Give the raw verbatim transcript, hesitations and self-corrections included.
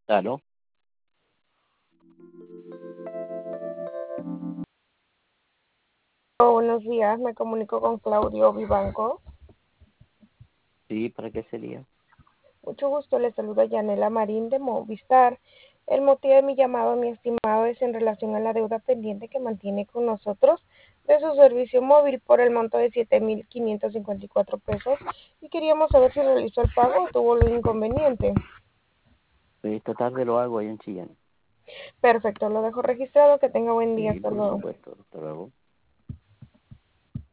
Aló, Oh, buenos días, me comunico con Claudio Vivanco. sí, ¿para qué sería? Mucho gusto, le saluda Yanela Marín de Movistar. El motivo de mi llamado, mi estimado, es en relación a la deuda pendiente que mantiene con nosotros de su servicio móvil por el monto de siete mil quinientos cincuenta y cuatro pesos y queríamos saber si realizó el pago o tuvo algún inconveniente. Pues esta tarde lo hago ahí en Chillán. Perfecto, lo dejo registrado, que tenga buen día, Sí, hasta por luego. supuesto. Hasta luego.